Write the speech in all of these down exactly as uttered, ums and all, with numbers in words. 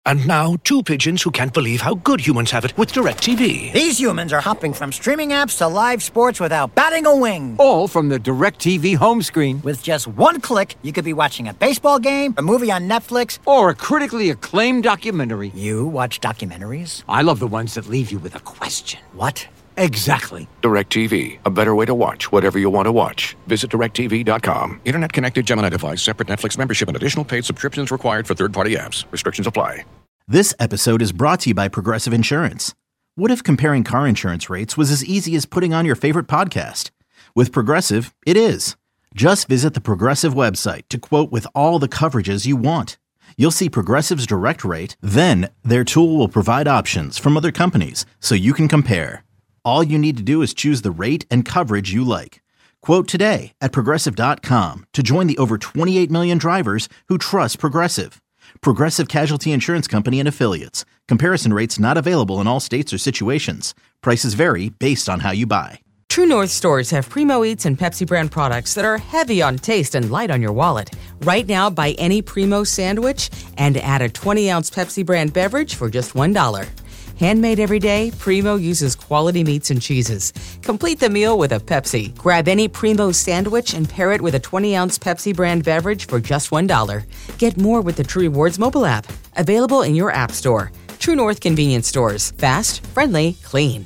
And now, two pigeons who can't believe how good humans have it with DirecTV. These humans are hopping from streaming apps to live sports without batting a wing. All from the DirecTV home screen. With just one click, you could be watching a baseball game, a movie on Netflix, or a critically acclaimed documentary. You watch documentaries? I love the ones that leave you with a question. What? Exactly. DirecTV, a better way to watch whatever you want to watch. Visit direct T V dot com. Internet connected Gemini device, separate Netflix membership, and additional paid subscriptions required for third-party apps. Restrictions apply. This episode is brought to you by Progressive Insurance. What if comparing car insurance rates was as easy as putting on your favorite podcast? With Progressive, it is. Just visit the Progressive website to quote with all the coverages you want. You'll see Progressive's direct rate, then their tool will provide options from other companies so you can compare. All you need to do is choose the rate and coverage you like. Quote today at Progressive dot com to join the over twenty-eight million drivers who trust Progressive. Progressive Casualty Insurance Company and Affiliates. Comparison rates not available in all states or situations. Prices vary based on how you buy. True North stores have Primo Eats and Pepsi brand products that are heavy on taste and light on your wallet. Right now, buy any Primo sandwich and add a twenty ounce Pepsi brand beverage for just one dollar. Handmade every day, Primo uses quality meats and cheeses. Complete the meal with a Pepsi. Grab any Primo sandwich and pair it with a twenty ounce Pepsi brand beverage for just one dollar. Get more with the True Rewards mobile app. Available in your app store. True North convenience stores. Fast, friendly, clean.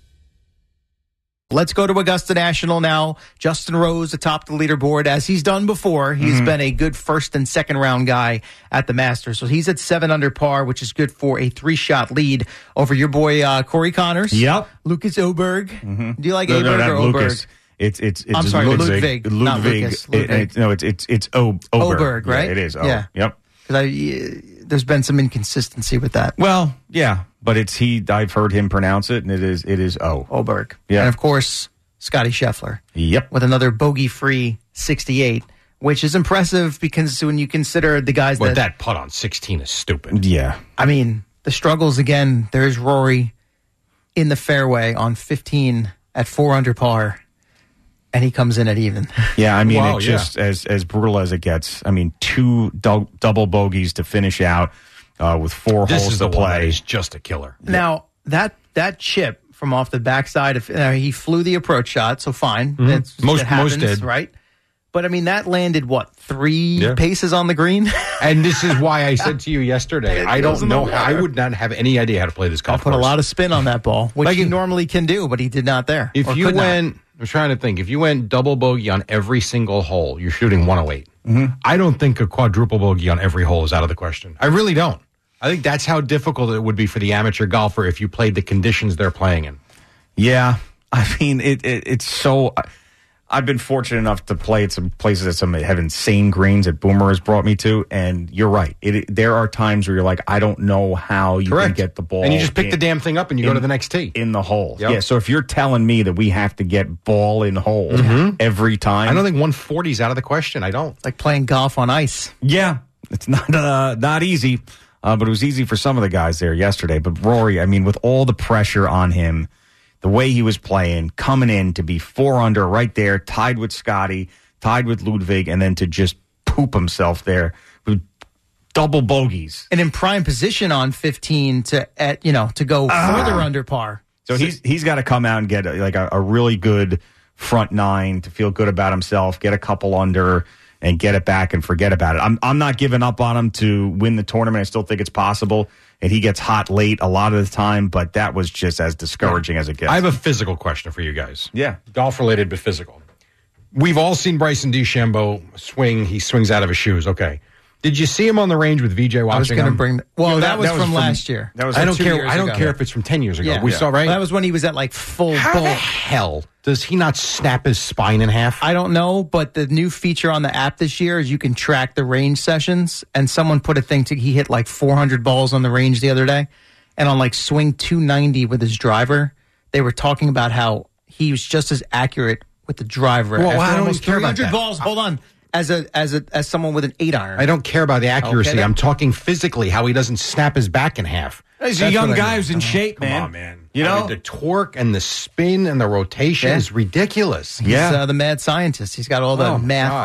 Let's go to Augusta National now. Justin Rose atop the leaderboard, as he's done before. He's mm-hmm. been a good first and second round guy at the Masters. So he's at seven under par, which is good for a three-shot lead over your boy uh, Corey Connors. Yep. Lucas Oberg. Mm-hmm. Do you like no, Oberg no, or Oberg? Lucas. It's it's it's I'm sorry, Ludwig. Ludwig, Ludwig. not Lucas. It, it, no, it's it's it's o, Oberg. Oberg, right? Yeah, it is. Oh, yeah. Yep. Because I, there's been some inconsistency with that. Well, yeah, but it's he. I've heard him pronounce it, and it is it is O. Oberg. Yeah. And of course, Scotty Scheffler. Yep. With another bogey-free sixty-eight, which is impressive because when you consider the guys well, that... that putt on sixteen is stupid. Yeah. I mean, the struggles again, there's Rory in the fairway on fifteen at four under par, and he comes in at even. Yeah, I mean, wow, it just, yeah. as as brutal as it gets, I mean, two du- double bogeys to finish out uh, with four this holes is to the play. One that is just a killer. Now, that that chip... from off the backside of uh, he flew the approach shot, so fine. Mm-hmm. That's, most it happens, most did, right? But I mean, that landed what three yeah. paces on the green, and this is why I said to you yesterday, I don't know how, I would not have any idea how to play this golf. I put course. a lot of spin on that ball, which like he if, normally can do, but he did not there. If you went, not. I'm trying to think, if you went double bogey on every single hole, you're shooting one oh eight. Mm-hmm. I don't think a quadruple bogey on every hole is out of the question. I really don't. I think that's how difficult it would be for the amateur golfer if you played the conditions they're playing in. Yeah, I mean, it, it it's so... I've been fortunate enough to play at some places that some have insane greens that Boomer has brought me to, and you're right. It, it, there are times where you're like, I don't know how you Correct. can get the ball. And you just pick in, the damn thing up and you in, go to the next tee. In the hole. Yep. Yeah, so if you're telling me that we have to get ball in hole mm-hmm. every time... I don't think one forty is out of the question. I don't. It's like playing golf on ice. Yeah, it's not uh, not easy, uh, but it was easy for some of the guys there yesterday. But Rory, I mean, with all the pressure on him, the way he was playing, coming in to be four under right there, tied with Scotty, tied with Ludwig, and then to just poop himself there with double bogeys. And in prime position on fifteen to at you know to go uh, further under par. So he's he's got to come out and get a, like a, a really good front nine to feel good about himself, get a couple under, and get it back and forget about it. I'm I'm not giving up on him to win the tournament. I still think it's possible. And he gets hot late a lot of the time, but that was just as discouraging as it gets. I have a physical question for you guys. Yeah. Golf related, but physical. We've all seen Bryson DeChambeau swing. He swings out of his shoes. Okay. Did you see him on the range with V J watching? I was going to bring. Well, you know, that, that, was that was from, from last year. That was. Like I don't two care. Years I don't ago. care if it's from ten years ago. Yeah. We yeah. saw right. Well, that was when he was at like full. How bull. the hell does he not snap his spine in half? I don't know, but the new feature on the app this year is you can track the range sessions. And someone put a thing to he hit like four hundred balls on the range the other day, and on like swing two ninety with his driver, they were talking about how he was just as accurate with the driver. Well, I don't almost care about that. balls. Hold on. As a as a as someone with an eight iron. I don't care about the accuracy. Okay, I'm talking physically, how he doesn't snap his back in half. He's a young guy who's in shape, man. Come on, man. You I know? mean, the torque and the spin and the rotation Yeah. is ridiculous. He's Yeah. uh, the mad scientist. He's got all the Oh, math God. and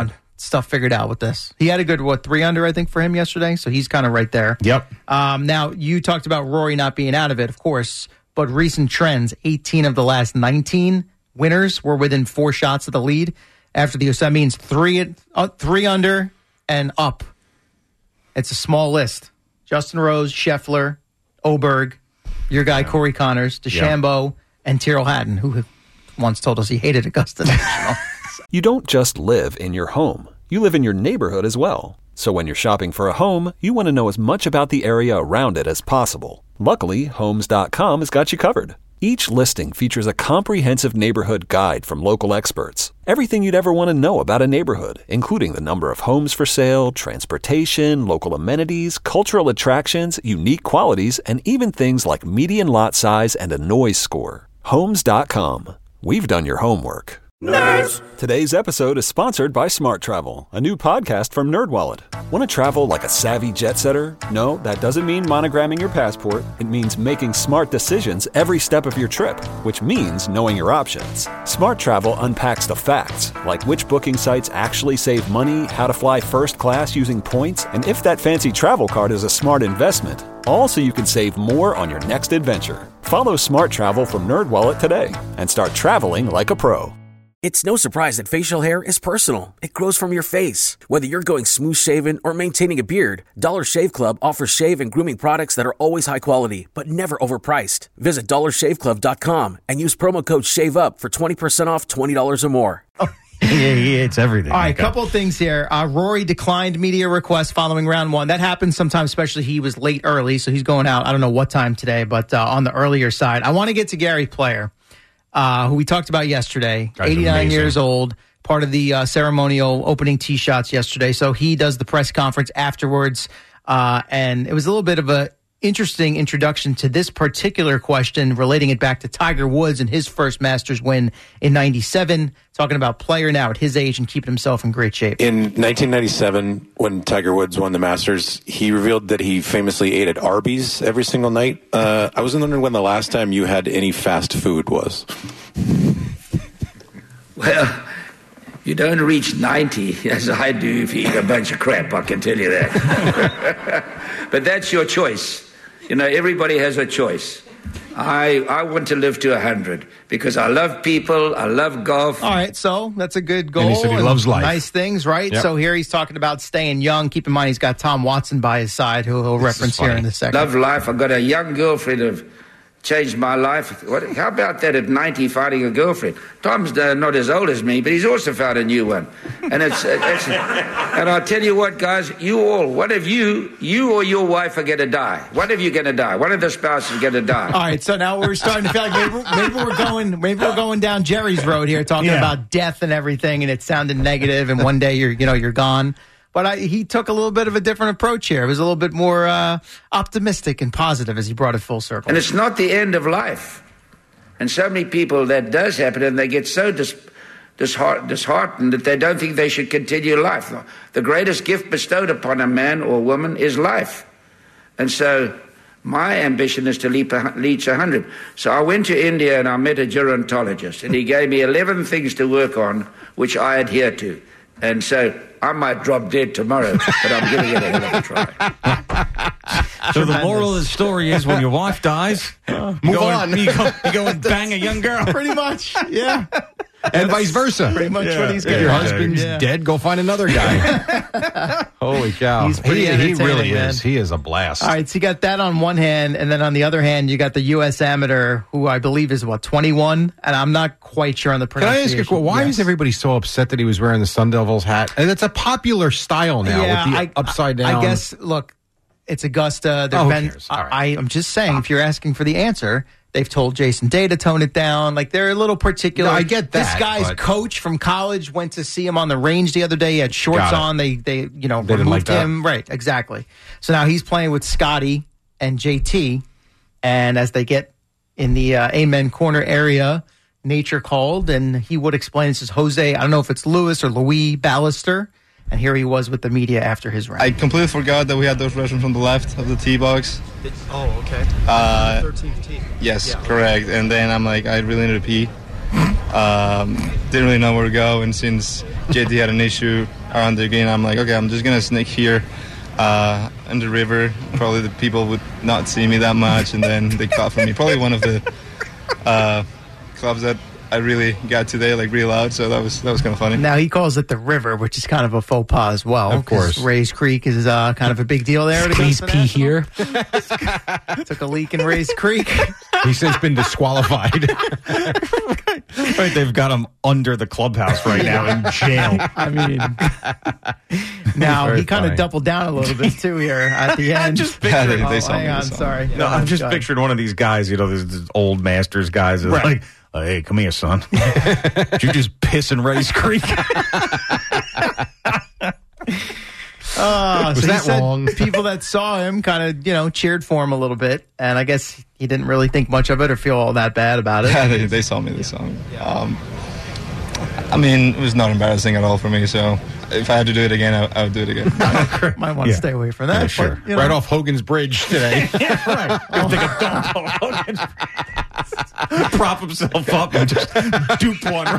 stuff figured out with this. He had a good, what, three under, I think, for him yesterday, so he's kind of right there. Yep. Um, now, you talked about Rory not being out of it, of course, but recent trends, eighteen of the last nineteen winners were within four shots of the lead after the, so that means three, uh, three under and up. It's a small list. Justin Rose, Scheffler, Oberg, your guy Corey Connors, DeChambeau, yep. and Tyrrell Hatton, who once told us he hated Augusta National. You don't just live in your home. You live in your neighborhood as well. So when you're shopping for a home, you want to know as much about the area around it as possible. Luckily, Homes dot com has got you covered. Each listing features a comprehensive neighborhood guide from local experts. Everything you'd ever want to know about a neighborhood, including the number of homes for sale, transportation, local amenities, cultural attractions, unique qualities, and even things like median lot size and a noise score. Homes dot com. We've done your homework. Nerds! Today's episode is sponsored by Smart Travel, a new podcast from NerdWallet. Want to travel like a savvy jet setter? No, that doesn't mean monogramming your passport. It means making smart decisions every step of your trip, which means knowing your options. Smart Travel unpacks the facts, like which booking sites actually save money, how to fly first class using points, and if that fancy travel card is a smart investment. All so you can save more on your next adventure. Follow Smart Travel from NerdWallet today and start traveling like a pro. It's no surprise that facial hair is personal. It grows from your face. Whether you're going smooth shaven or maintaining a beard, Dollar Shave Club offers shave and grooming products that are always high quality, but never overpriced. Visit dollar shave club dot com and use promo code SHAVEUP for twenty percent off twenty dollars or more. yeah, yeah, it's everything. All right, a couple of things here. Uh, Rory declined media requests following round one. That happens sometimes, especially he was late early, so he's going out, I don't know what time today, but uh, on the earlier side. I want to get to Gary Player. Uh, who we talked about yesterday, Guy's eighty-nine amazing. years old, part of the uh, ceremonial opening tee shots yesterday. So he does the press conference afterwards, uh, and it was a little bit of a interesting introduction to this particular question, relating it back to Tiger Woods and his first Masters win in ninety-seven, talking about Player now at his age and keeping himself in great shape. In nineteen ninety-seven, when Tiger Woods won the Masters, he revealed that he famously ate at Arby's every single night. Uh, I was wondering when the last time you had any fast food was. Well, you don't reach ninety, as I do, if you eat a bunch of crap, I can tell you that. But that's your choice. You know, everybody has a choice. I I want to live to one hundred because I love people, I love golf. All right, so that's a good goal. And he said he loves life. Nice things, right? Yep. So here he's talking about staying young. Keep in mind he's got Tom Watson by his side, who he'll This reference is here funny. in a second. Love life. I've got a young girlfriend who've changed my life. What, how about that at ninety, finding a girlfriend? Tom's uh, not as old as me, but he's also found a new one. And it's, uh, it's and I'll tell you what, guys, you all, one of you, you or your wife are going to die. One of you going to die. One of the spouses is going to die. All right, so now we're starting to feel like maybe, maybe we're going maybe we're going down Jerry's road here, talking Yeah. about death and everything, and it sounded negative, and one day you're you know you're gone. But I, he took a little bit of a different approach here. It was a little bit more uh, optimistic and positive as he brought it full circle. And it's not the end of life. And so many people, that does happen, and they get so dis- disheart- disheartened that they don't think they should continue life. The greatest gift bestowed upon a man or woman is life. And so my ambition is to leap a, reach one hundred. So I went to India and I met a gerontologist, and he gave me eleven things to work on, which I adhere to. And so I might drop dead tomorrow, but I'm giving it a hell of a try. So the moral of the story is, when your wife dies, Move you go on. And, you, go, you go and bang a young girl. Pretty much, yeah. And vice versa. Pretty much Yeah. what he's If getting your at. husband's Yeah. dead, go find another guy. Holy cow. He's pretty he, he entertaining, really man. is. He is a blast. All right, so you got that on one hand, and then on the other hand, you got the U S amateur, who I believe is, what, twenty-one? And I'm not quite sure on the Can I pronunciation. ask you, why Yes. is everybody so upset that he was wearing the Sun Devils hat? And it's a popular style now Yeah, with the I- upside down. I guess, look, it's Augusta. There've Oh, who been, cares? All right. I, I'm just saying, if you're asking for the answer, they've told Jason Day to tone it down. Like, they're a little particular. No, I get This that, guy's but- coach from college went to see him on the range the other day. He had shorts Got it. on. They, they, you know, They didn't removed like that. him. Right, exactly. So now he's playing with Scotty and J T. And as they get in the uh, Amen Corner area, nature called, and he would explain, this is Jose, I don't know if it's Lewis or Louis Ballister. And here he was with the media after his round. I completely forgot that we had those Russians from the left of the tee box. Oh, okay. Uh, thirteenth tee. yes, Yeah. correct. And then I'm like, I really need to pee. Um, didn't really know where to go, and since J T had an issue, around the green. I'm like, okay, I'm just gonna sneak here uh, in the river. Probably the people would not see me that much, and then they caught for me. Probably one of the uh, clubs that I really got today, like real loud. So that was that was kind of funny. Now he calls it the river, which is kind of a faux pas as well. Of course, Rays Creek is uh, kind of a big deal there. Please pee here. Took a leak in Rays Creek. He's since been disqualified. Right, they've got him under the clubhouse right now in jail. I mean, now Very he kind of funny. doubled down a little bit too here at the end. Just picturing, oh, they saw hang me, on, they saw me. sorry. No, I'm just picturing one of these guys, you know, these, these old masters guys. That's Right. like, oh, hey, come here, son. Did you just piss in Rays Creek? Oh, Was so that he said wrong? people that saw him kind of, you know, cheered for him a little bit, and I guess he didn't really think much of it or feel all that bad about it. Yeah, they, they saw me. They saw me. Um, I mean, it was not embarrassing at all for me. So if I had to do it again, I, I would do it again. Might want to Yeah. stay away from that. Yeah, sure. But, you know, Right off Hogan's Bridge today. Yeah, right. He'll take a dump. Prop himself up and just dupe one.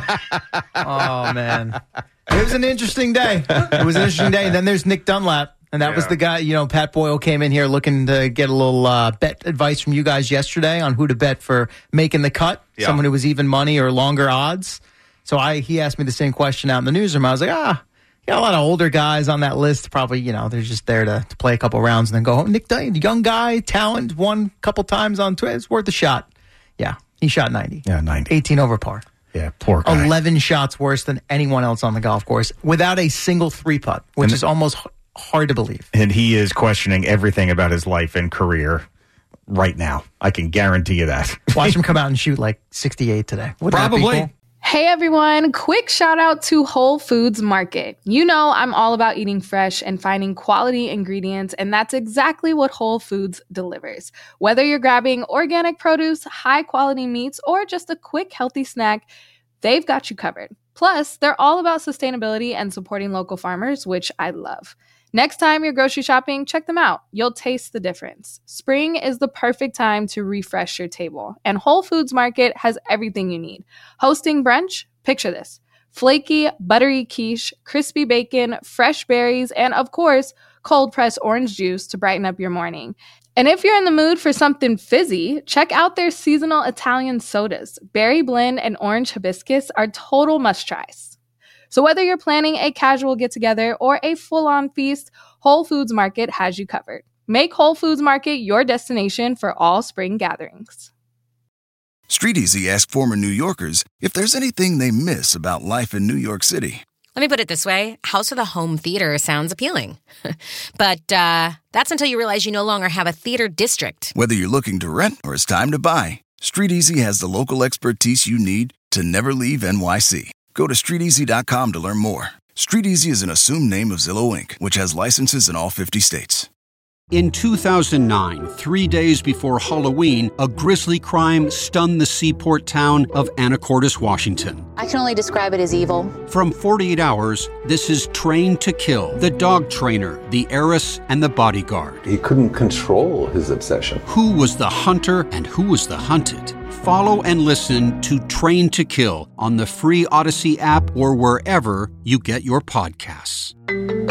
Oh, man. It was an interesting day. It was an interesting day. And then there's Nick Dunlap. And that was Yeah. the guy, you know, Pat Boyle came in here looking to get a little uh, bet advice from you guys yesterday on who to bet for making the cut. Yeah. Someone who was even money or longer odds. So I he asked me the same question out in the newsroom. I was like, ah, got a lot of older guys on that list. Probably, you know, they're just there to, to play a couple rounds and then go home. Nick Dunn, young guy, talent, won a couple times on Twitter. It's worth a shot. Yeah, he shot ninety. Yeah, ninety. eighteen over par. Yeah, poor guy. eleven shots worse than anyone else on the golf course without a single three putt, which And- is almost h- hard to believe. And he is questioning everything about his life and career right now. I can guarantee you that. Watch him come out and shoot like sixty-eight today. Wouldn't that be Probably. cool? Hey everyone, quick shout out to Whole Foods Market. You know I'm all about eating fresh and finding quality ingredients, and that's exactly what Whole Foods delivers. Whether you're grabbing organic produce, high quality meats, or just a quick healthy snack, they've got you covered. Plus, they're all about sustainability and supporting local farmers, which I love. Next time you're grocery shopping, check them out. You'll taste the difference. Spring is the perfect time to refresh your table, and Whole Foods Market has everything you need. Hosting brunch? Picture this. Flaky, buttery quiche, crispy bacon, fresh berries, and of course, cold-pressed orange juice to brighten up your morning. And if you're in the mood for something fizzy, check out their seasonal Italian sodas. Berry blend and orange hibiscus are total must-tries. So whether you're planning a casual get-together or a full-on feast, Whole Foods Market has you covered. Make Whole Foods Market your destination for all spring gatherings. Street Easy asked former New Yorkers if there's anything they miss about life in New York City. Let me put it this way. House of the Home Theater sounds appealing. But uh, that's until you realize you no longer have a theater district. Whether you're looking to rent or it's time to buy, Street Easy has the local expertise you need to never leave N Y C. Go to street easy dot com to learn more. Street Easy is an assumed name of Zillow Incorporated, which has licenses in all fifty states. In two thousand nine, three days before Halloween, a grisly crime stunned the seaport town of Anacortes, Washington. I can only describe it as evil. From forty-eight hours, this is Trained to Kill, the dog trainer, the heiress, and the bodyguard. He couldn't control his obsession. Who was the hunter and who was the hunted? Follow and listen to Trained to Kill on the free Odyssey app or wherever you get your podcasts.